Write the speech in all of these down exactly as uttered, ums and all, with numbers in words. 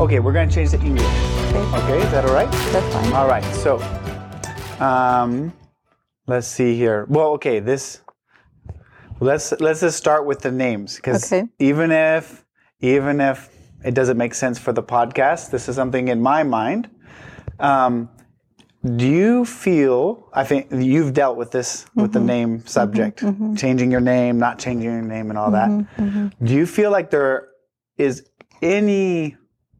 okay, we're going to change to English. Okay. Okay, is that all right? That's fine. All right, so um, let's see here. Well, okay, this. Let's let's just start with the names, because Okay. even if even if it doesn't make sense for the podcast, this is something in my mind. Um, do you feel? I think you've dealt with this with Mm-hmm. the name subject, Mm-hmm, mm-hmm. changing your name, not changing your name, and all that. Mm-hmm, mm-hmm. Do you feel like there is any?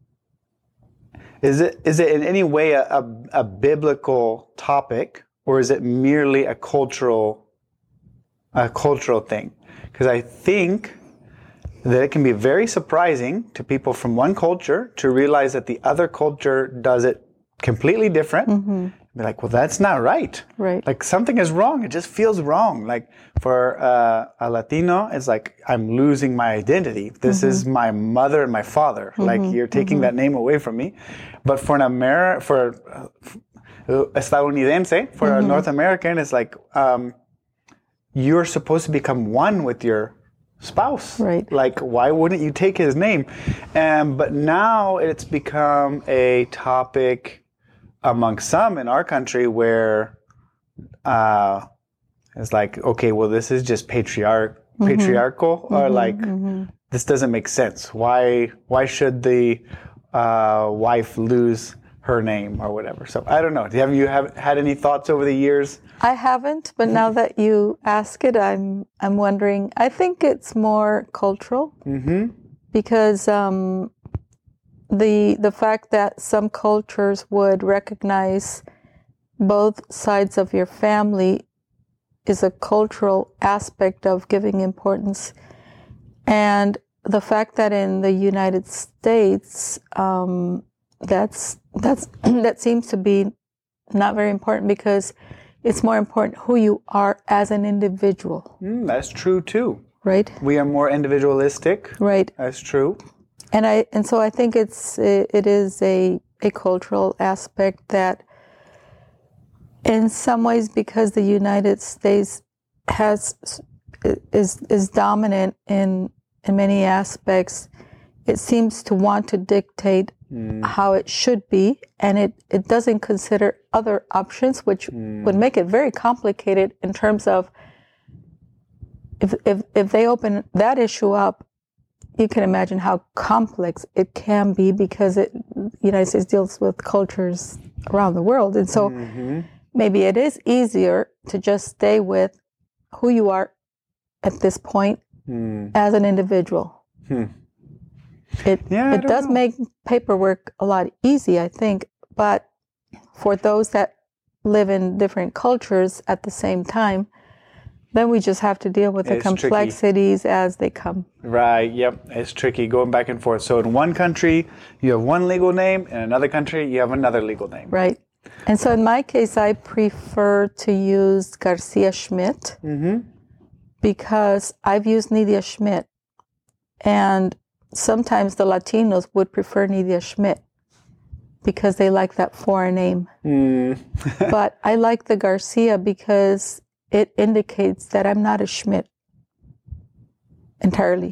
Is it is it in any way a, a, a biblical topic, or is it merely a cultural a cultural thing? Because I think that it can be very surprising to people from one culture to realize that the other culture does it completely different. Mm-hmm. Be like, well, that's not right. Right. Like something is wrong. It just feels wrong. Like for uh, a Latino, it's like I'm losing my identity. This Mm-hmm. is my mother and my father. Mm-hmm. Like you're taking Mm-hmm. that name away from me. But for an Amer for uh, estadounidense, for Mm-hmm. a North American, it's like um, you're supposed to become one with your spouse. Right. Like, why wouldn't you take his name? Um, but now it's become a topic among some in our country where uh, it's like, okay, well, this is just patriarch Mm-hmm. patriarchal, or Mm-hmm. like Mm-hmm. this doesn't make sense. Why why should the uh, wife lose her name or whatever? So I don't know. Have you have had any thoughts over the years? I haven't, but now that you ask it, I'm I'm wondering. I think it's more cultural Mm-hmm. because um, the the fact that some cultures would recognize both sides of your family is a cultural aspect of giving importance, and the fact that in the United States, um, that's that's that seems to be not very important because it's more important who you are as an individual, Mm, that's true too. right? We are more individualistic. Right. That's true. And I and so I think it's it, it is a a cultural aspect that, in some ways, because the United States has is is dominant in in many aspects, it seems to want to dictate Mm. how it should be, and it, it doesn't consider other options, which Mm. would make it very complicated in terms of if, if if they open that issue up, you can imagine how complex it can be, because it the United States deals with cultures around the world, and so Mm-hmm. maybe it is easier to just stay with who you are at this point Mm. as an individual. Hmm. It Yeah, I it don't does know. make paperwork a lot easy, I think, but for those that live in different cultures at the same time, then we just have to deal with the It's tricky. complexities as they come. Right. Yep. It's tricky going back and forth. So in one country you have one legal name, in another country you have another legal name. Right. And so in my case, I prefer to use Garcia Schmidt Mm-hmm. because I've used Nidia Schmidt, and sometimes the Latinos would prefer Nidia Schmidt because they like that foreign name. Mm. But I like the Garcia because it indicates that I'm not a Schmidt entirely.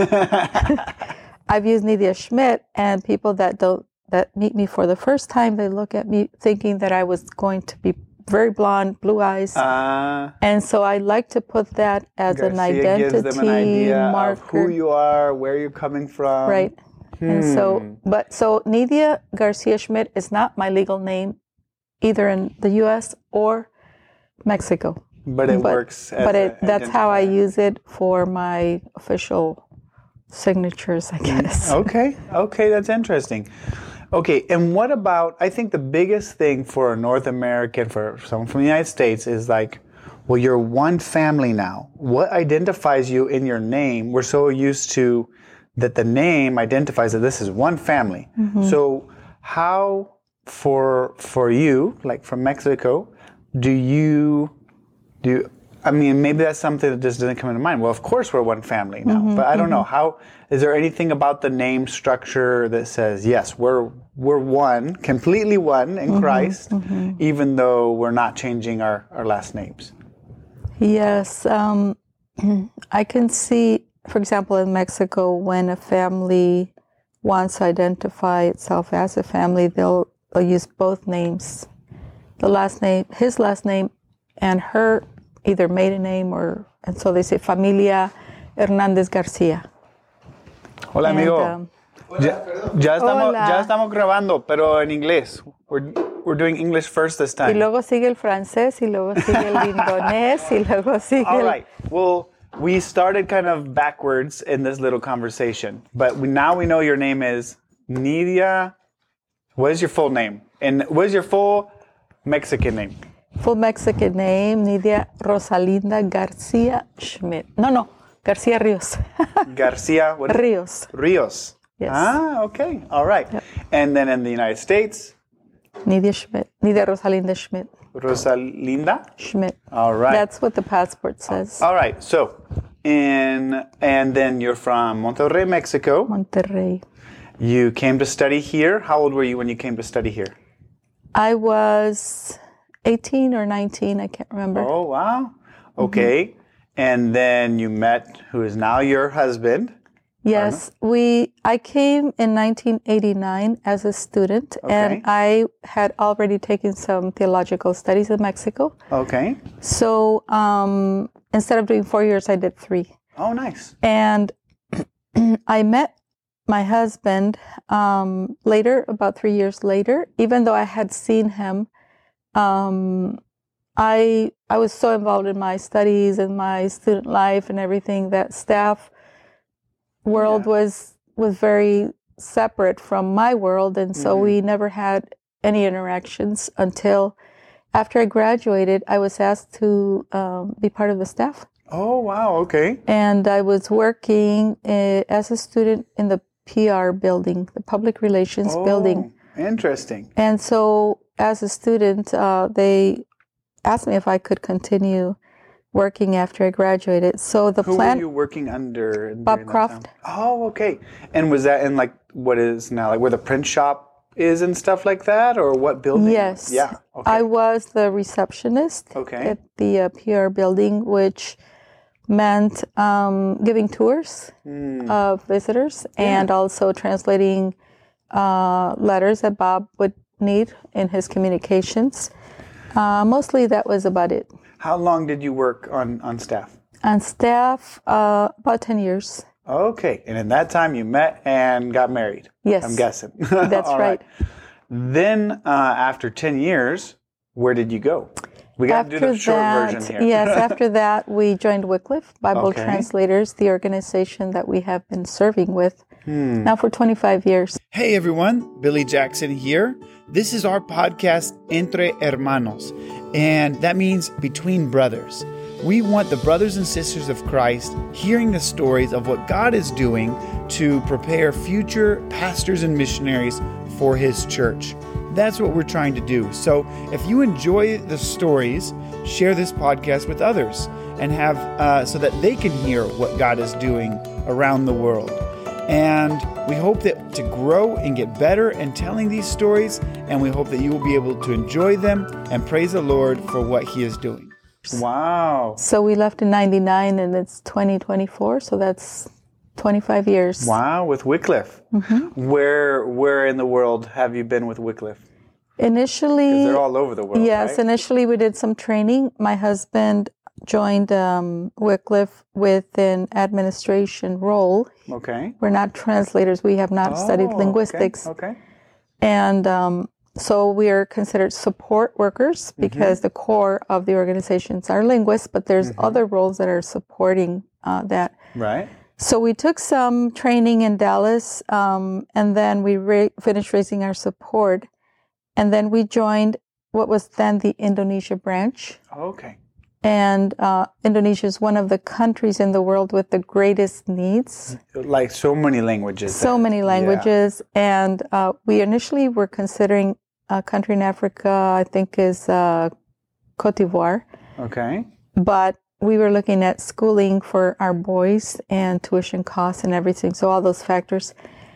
I've used Nidia Schmidt, and people that don't that meet me for the first time, they look at me thinking that I was going to be very blonde, blue eyes. Uh, And so I like to put that as an Garcia identity gives them an idea marker. of who you are, where you're coming from. Right. And so, Hmm. but so Nidia Garcia Schmidt is not my legal name either in the U S or Mexico. But it But- works. As But it, a that's how I identifier. use it for my official signatures, I guess. Okay. Okay, that's interesting. Okay, and what about, I think the biggest thing for a North American, for someone from the United States, is like, well, you're one family now. What identifies you in your name? We're so used to that the name identifies that this is one family. Mm-hmm. So how, for for you, like from Mexico, do you, do you, I mean, maybe that's something that just doesn't come into mind. Well, of course we're one family now, Mm-hmm, but I don't know how. Is there anything about the name structure that says yes, we're we're one, completely one in Mm-hmm, Christ, even though we're not changing our, our last names? Yes. Um, I can see, for example, in Mexico, when a family wants to identify itself as a family, they'll, they'll use both names. The last name, his last name, and her either maiden name or, and so they say Familia Hernández García. Hola, And, amigo. um, ya, ya, estamos, Hola. ya estamos grabando, pero en inglés. We're, we're doing English first this y time. luego sigue el francés, y luego sigue el indonés, y luego sigue All el... right. Well, we started kind of backwards in this little conversation, but we, now we know your name is Nidia. What is your full name? And what is your full Mexican name? Full Mexican name, Nidia Rosalinda García Schmidt. No, no, García Ríos. Garcia what? Ríos. Rios. Yes. Ah, okay. All right. Yep. And then in the United States, Nidia Schmidt. Nidia Rosalinda Schmidt. Rosalinda. Schmidt. All right. That's what the passport says. All right. So, in and then you're from Monterrey, Mexico. Monterrey. You came to study here. How old were you when you came to study here? I was eighteen or nineteen, I can't remember. Oh, wow. Okay. Mm-hmm. And then you met who is now your husband. Yes, we. I came in nineteen eighty-nine as a student, Okay. and I had already taken some theological studies in Mexico. Okay. So um, instead of doing four years, I did three. Oh, nice. And I met my husband um, later, about three years later. Even though I had seen him, um, I I was so involved in my studies and my student life and everything that staff world Yeah. was was very separate from my world, and so Mhm. we never had any interactions until after I graduated. I was asked to um, be part of the staff, Oh, wow. Okay. and I was working uh, as a student in the P R building, the public relations Oh, building. interesting. And so as a student, uh, they asked me if I could continue working after I graduated. So the Who plan, were you working under? Bob during that Croft. time? Oh, okay. And was that in like what is now like where the print shop is and stuff like that, or what building? Yes. Yeah. Okay. I was the receptionist Okay. at the uh, P R building, which meant um, giving tours Hmm. of visitors and also translating uh, letters that Bob would need in his communications. Uh, mostly that was about it. How long did you work on on staff? On staff, uh, about ten years. Okay. And in that time, you met and got married. Yes. I'm guessing. That's All right. Then, uh, after ten years, where did you go? We got to do the short version here. yes, after that, we joined Wycliffe Bible Okay. Translators, the organization that we have been serving with Hmm. now for twenty-five years. Hey everyone, Billy Jackson here. This is our podcast, Entre Hermanos, and that means between brothers. We want the brothers and sisters of Christ hearing the stories of what God is doing to prepare future pastors and missionaries for His church. That's what we're trying to do. So if you enjoy the stories, share this podcast with others and have uh, so that they can hear what God is doing around the world. And we hope that to grow and get better in telling these stories, and we hope that you will be able to enjoy them and praise the Lord for what He is doing. Wow. So we left in ninety-nine and it's twenty twenty-four, so that's twenty-five years. Wow, with Wycliffe. Mm-hmm. Where where in the world have you been with Wycliffe? Initially, They're all over the world, yes, right? initially we did some training. My husband joined um, Wycliffe with an administration role. Okay. We're not translators. We have not studied Oh, linguistics. Okay. okay. And um, so we are considered support workers because the core of the organizations are linguists, but there's other roles that are supporting uh, that. Right. So we took some training in Dallas, um, and then we ra- finished raising our support. And then we joined what was then the Indonesia branch. Okay. And uh, Indonesia is one of the countries in the world with the greatest needs. Like so many languages. So there. many Yeah. languages. And uh, we initially were considering a country in Africa, I think is uh, Cote d'Ivoire. Okay. But we were looking at schooling for our boys and tuition costs and everything. So all those factors.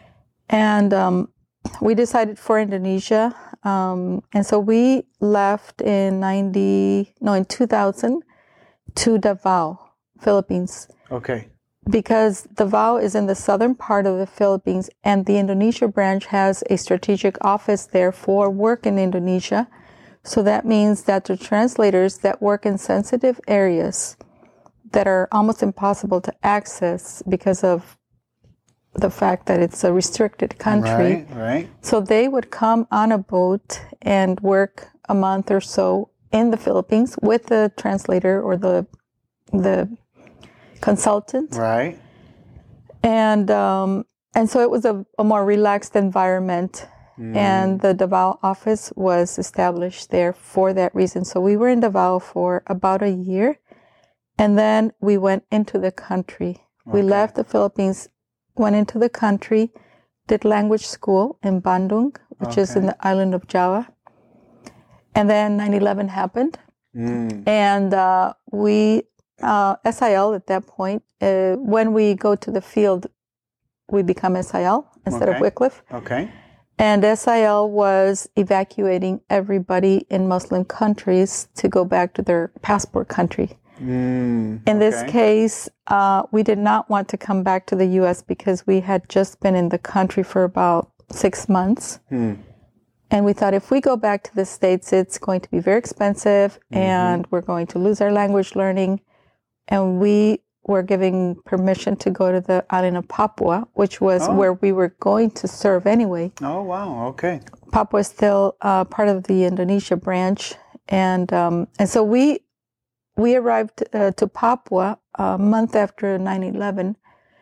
And um, we decided for Indonesia. Um, and so we left in ninety, no, in two thousand to Davao, Philippines. Okay. because Davao is in the southern part of the Philippines, and the Indonesia branch has a strategic office there for work in Indonesia. So that means that the translators that work in sensitive areas that are almost impossible to access because of the fact that it's a restricted country. Right, right. So they would come on a boat and work a month or so in the Philippines with the translator or the the consultant. Right. And um, and so it was a, a more relaxed environment. Mm. And the Davao office was established there for that reason. So we were in Davao for about a year. And then we went into the country. Okay. We left the Philippines, went into the country, did language school in Bandung, which okay. is in the island of Java. And then nine eleven happened. Mm. And uh, we, uh, S I L at that point, uh, when we go to the field, we become S I L instead okay. of Wycliffe. Okay. And S I L was evacuating everybody in Muslim countries to go back to their passport country. Mm, in this okay. case, uh, we did not want to come back to the U S because we had just been in the country for about six months. Mm. And we thought if we go back to the States, it's going to be very expensive mm-hmm. and we're going to lose our language learning. And we were giving permission to go to the island of Papua, which was oh. where we were going to serve anyway. Oh, wow. Okay. Papua is still uh, part of the Indonesia branch. And um, and so we we arrived uh, to Papua a month after nine eleven.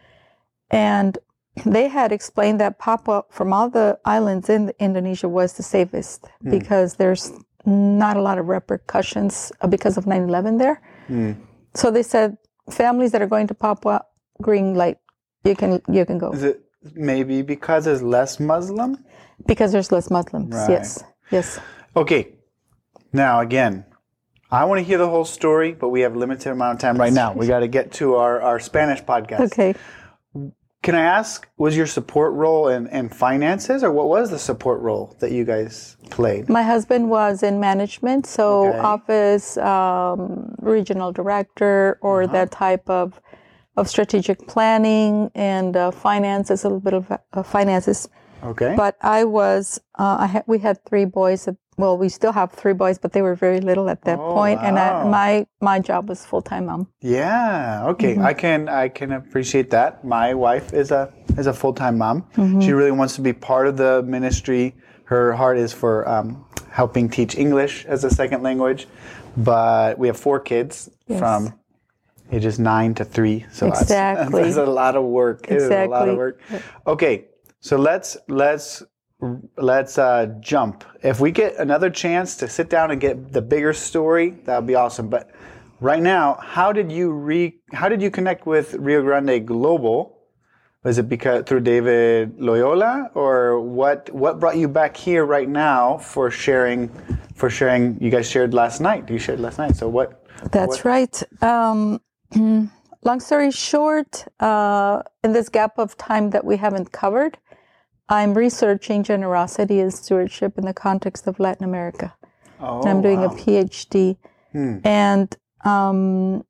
And they had explained that Papua, from all the islands in Indonesia, was the safest mm. because there's not a lot of repercussions because of nine eleven there. Mm. So they said, families that are going to Papua, green light, you can you can go. Is it maybe because there's less Muslim? Because there's less Muslims, right. yes. Yes. Okay. Now, again, I want to hear the whole story, but we have a limited amount of time right now. We got to get to our, our Spanish podcast. Okay. Can I ask, was your support role in, in finances, or what was the support role that you guys played? My husband was in management, so okay. office, um, regional director, or uh-huh. that type of of strategic planning and uh, finances, a little bit of uh, finances. Okay. But I was, uh, I had, we had three boys. At, well, we still have three boys, but they were very little at that oh, point, wow. and I, my my job was full time mom. Yeah. Okay. Mm-hmm. I can I can appreciate that. My wife is a is a full time mom. Mm-hmm. She really wants to be part of the ministry. Her heart is for um, helping teach English as a second language. But we have four kids yes. from ages nine to three. So exactly. that's, that's a lot of work. Exactly. It is a lot of work. Okay. So let's let's let's uh, jump. If we get another chance to sit down and get the bigger story, that would be awesome. But right now, how did you re how did you connect with Rio Grande Global? Was it because through David Loyola, or what what brought you back here right now for sharing for sharing? You guys shared last night. You shared last night. So what? That's what? right. Um, long story short, uh, in this gap of time that we haven't covered, I'm researching generosity and stewardship in the context of Latin America. Oh, and I'm doing wow. a PhD. Hmm. And um,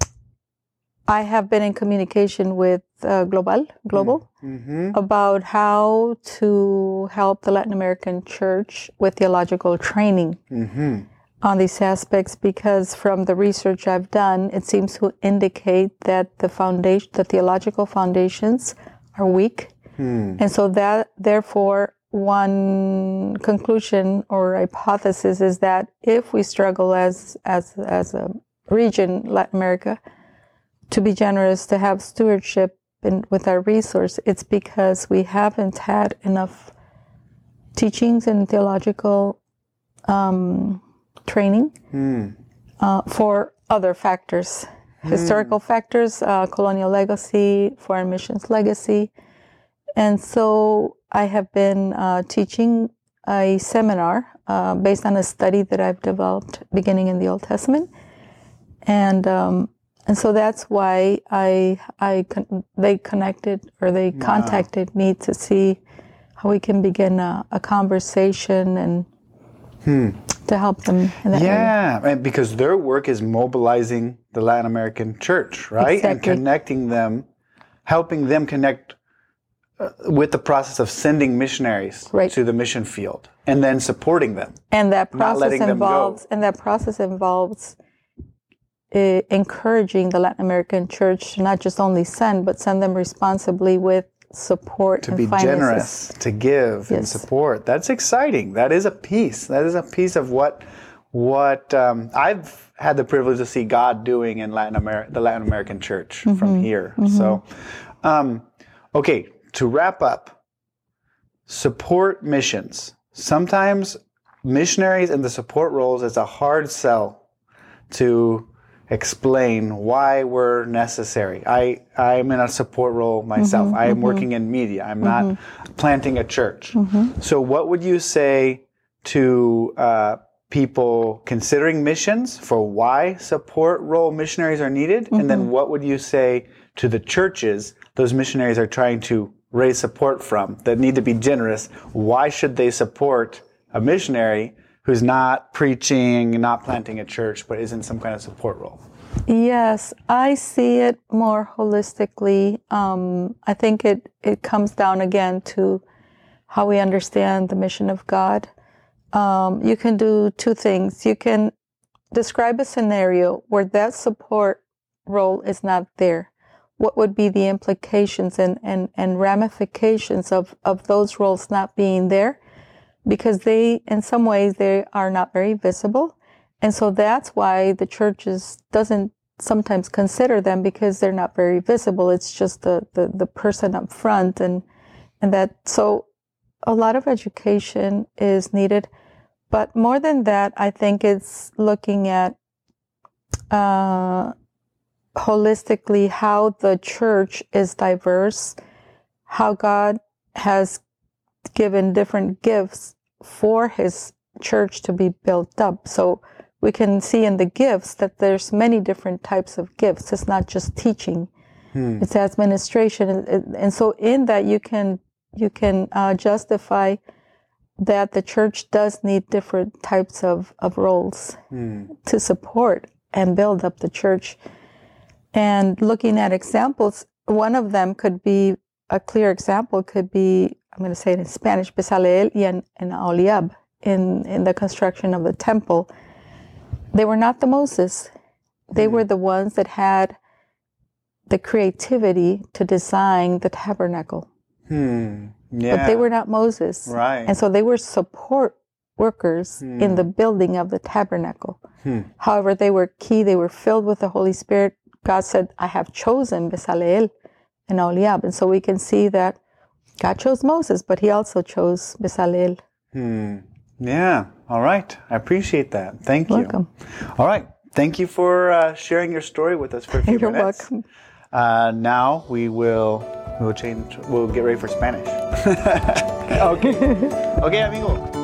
I have been in communication with uh, Global, Global mm-hmm. about how to help the Latin American church with theological training mm-hmm. on these aspects, because from the research I've done, it seems to indicate that the foundation, the theological foundations are weak. Hmm. And so that, therefore, one conclusion or hypothesis is that if we struggle as as as a region, Latin America, to be generous, to have stewardship in, with our resource, it's because we haven't had enough teachings and theological um, training hmm. uh, for other factors, hmm. historical factors, uh, colonial legacy, foreign missions legacy. And so I have been uh, teaching a seminar uh, based on a study that I've developed beginning in the Old Testament. And um, and so that's why I I con- they connected or they wow. contacted me to see how we can begin a, a conversation and hmm. to help them in that yeah, area. Because their work is mobilizing the Latin American church, right? Exactly. And connecting them helping them connect uh, with the process of sending missionaries Right. to the mission field and then supporting them. And that Not process letting them involves go. and that process involves uh, encouraging the Latin American church to not just only send, but send them responsibly with support To and be finances. generous, to give and Yes. support. That's exciting. That is a piece. That is a piece of what what um, I've had the privilege to see God doing in Latin America, the Latin American church Mm-hmm. from here. So, um, okay, to wrap up, support missions. Sometimes missionaries in the support roles, it's a hard sell to explain why we're necessary. I, I'm in a support role myself. Mm-hmm, I am working in media. I'm not planting a church. So what would you say to uh, people considering missions for why support role missionaries are needed? And then what would you say to the churches those missionaries are trying to raise support from that need to be generous? Why should they support a missionary who's not preaching, not planting a church, but is in some kind of support role? Yes, I see it more holistically. Um, I think it, it comes down again to how we understand the mission of God. Um, you can do two things. You can describe a scenario where that support role is not there. What would be the implications and, and, and ramifications of, of those roles not being there? Because they, in some ways, they are not very visible. And so that's why the churches doesn't sometimes consider them, because they're not very visible. It's just the, the, the person up front. And, and that, so a lot of education is needed. But more than that, I think it's looking at uh, holistically how the church is diverse, how God has given different gifts for his church to be built up. So we can see in the gifts that there's many different types of gifts. It's not just teaching. Hmm. It's administration. And, and so in that you can you can uh, justify that the church does need different types of, of roles hmm. to support and build up the church. And looking at examples, one of them could be, a clear example could be, I'm going to say it in Spanish, Bezaleel y en, en Aholiab, in, in the construction of the temple. They were not the Moses. They mm. were the ones that had the creativity to design the tabernacle. Hmm. Yeah. But they were not Moses. Right. And so they were support workers hmm. in the building of the tabernacle. Hmm. However, they were key. They were filled with the Holy Spirit. God said, I have chosen Bezaleel and Aholiab. And so we can see that God chose Moses, but he also chose Bezaleel. Hmm. Yeah. All right. I appreciate that. Thank you. Welcome. All right. Thank you for uh, sharing your story with us for a few You're minutes. welcome. Uh, now we will we'll change. We'll get ready for Spanish. Okay. Okay, amigo.